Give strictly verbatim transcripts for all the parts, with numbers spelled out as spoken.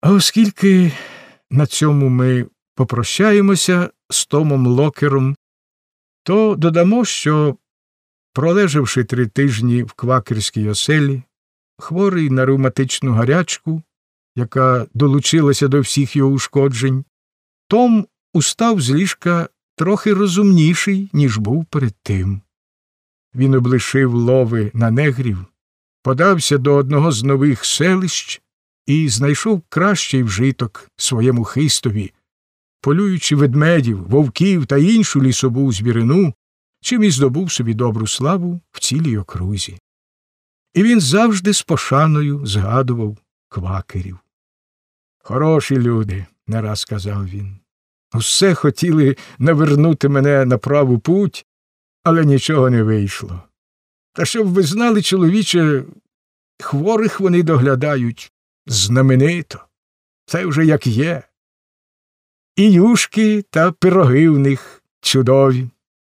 А оскільки на цьому ми попрощаємося з Томом Локером, то додамо, що, пролежавши три тижні в квакерській оселі, хворий на ревматичну гарячку, яка долучилася до всіх його ушкоджень, Том устав з ліжка трохи розумніший, ніж був перед тим. Він облишив лови на негрів, подався до одного з нових селищ і знайшов кращий вжиток своєму хистові, полюючи ведмедів, вовків та іншу лісову звірину, чим і здобув собі добру славу в цілій окрузі. І він завжди з пошаною згадував квакерів. «Хороші люди», – не раз сказав він. «Усе хотіли навернути мене на праву путь, але нічого не вийшло. Та щоб ви знали, чоловіче, хворих вони доглядають знаменито. Це вже як є. І юшки та пироги в них чудові».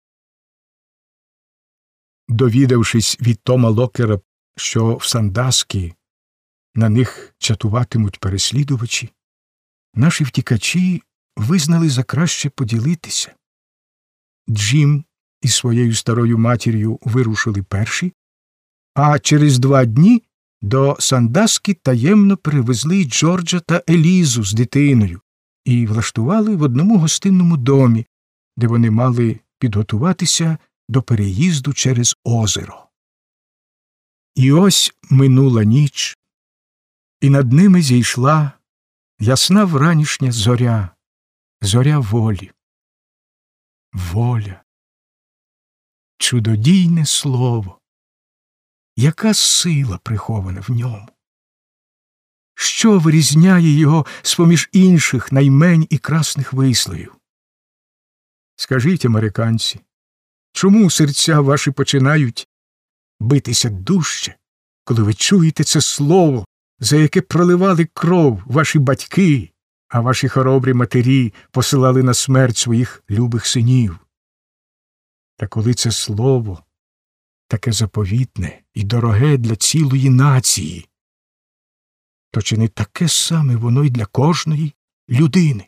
Довідавшись від Тома Локера, що в Сандаскі на них чатуватимуть переслідувачі, наші втікачі визнали за краще поділитися. Джим із своєю старою матір'ю вирушили перші, а через два дні до Сандаскі таємно привезли Джорджа та Елізу з дитиною і влаштували в одному гостинному домі, де вони мали підготуватися до переїзду через озеро. І ось минула ніч, і над ними зійшла ясна вранішня зоря, зоря волі. Воля. Чудодійне слово. Яка сила прихована в ньому? Що вирізняє його з-поміж інших наймень і красних висловів? Скажіть, американці, чому серця ваші починають битися дужче, коли ви чуєте це слово, за яке проливали кров ваші батьки, а ваші хоробрі матері посилали на смерть своїх любих синів? Та коли це слово таке заповітне і дороге для цілої нації, то чи не таке саме воно й для кожної людини?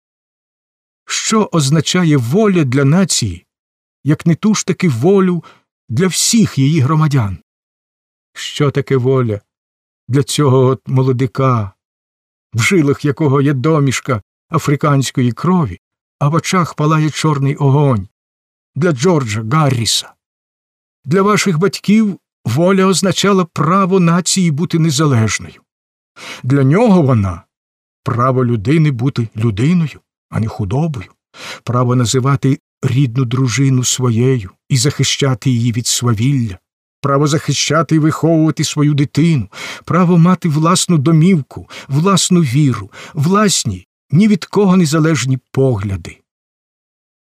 Що означає воля для нації, як не ту ж таки волю для всіх її громадян? Що таке воля для цього от молодика, в жилах якого є домішка африканської крові, а в очах палає чорний огонь? Для Джорджа Гарріса. Для ваших батьків воля означала право нації бути незалежною. Для нього вона – право людини бути людиною, а не худобою, право називати рідну дружину своєю і захищати її від свавілля, право захищати і виховувати свою дитину, право мати власну домівку, власну віру, власні, ні від кого незалежні погляди.